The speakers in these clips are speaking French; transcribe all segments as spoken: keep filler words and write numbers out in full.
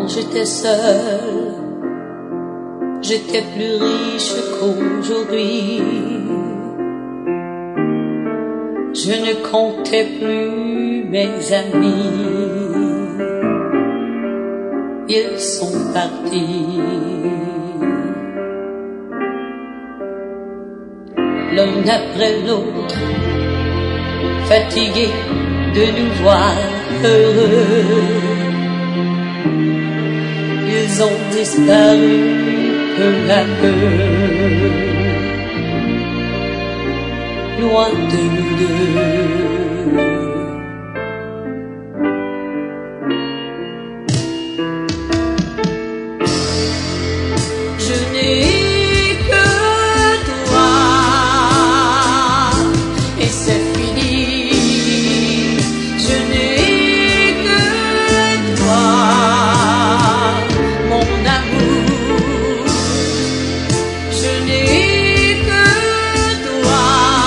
Quand j'étais seule, j'étais plus riche qu'aujourd'hui. Je ne comptais plus mes amis, ils sont partis. L'un après l'autre, fatigués de nous voir heureux, ils ont disparu peu à peu, loin de nous deux. Je n'ai que toi et c'est fini. Je n'ai que toi, mon amour. Je n'ai que toi.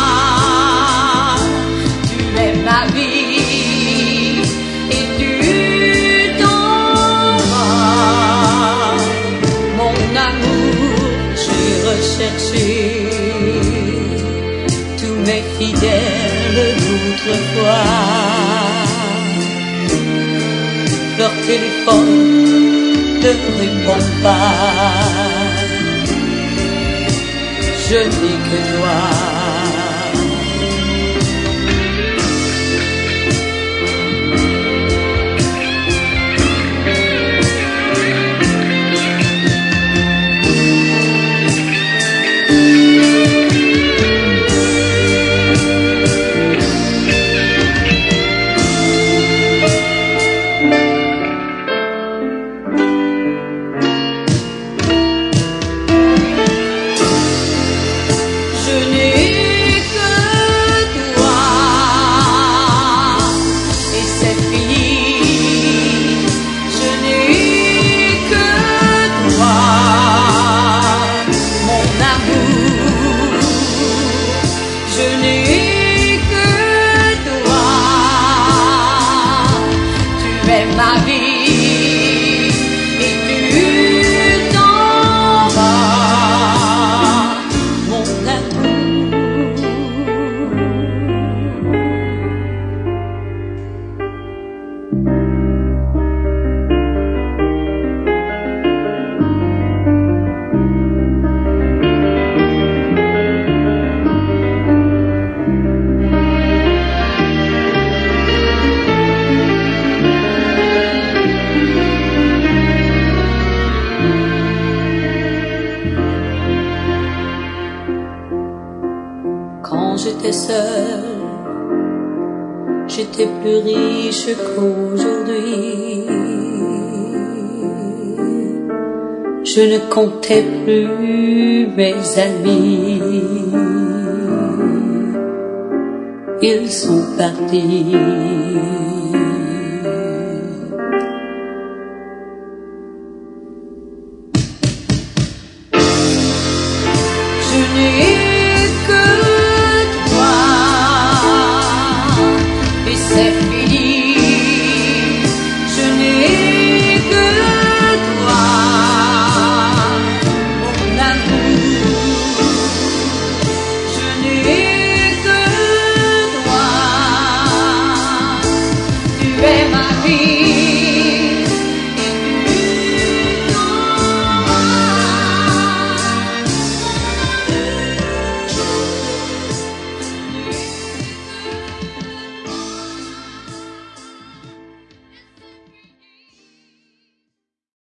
Tu es ma vie et tu t'en vas, mon amour. J'ai recherché tous mes fidèles d'autrefois. Leur téléphone ne répond pas. Je n'ai que toi. Ma vie et tu t'en vas, mon amour. Quand j'étais seule, j'étais plus riche qu'aujourd'hui. Je ne comptais plus mes amis, ils sont partis. Je n'ai que toi et c'est fini. Je n'ai que toi, mon amour. Je n'ai que toi. Tu es ma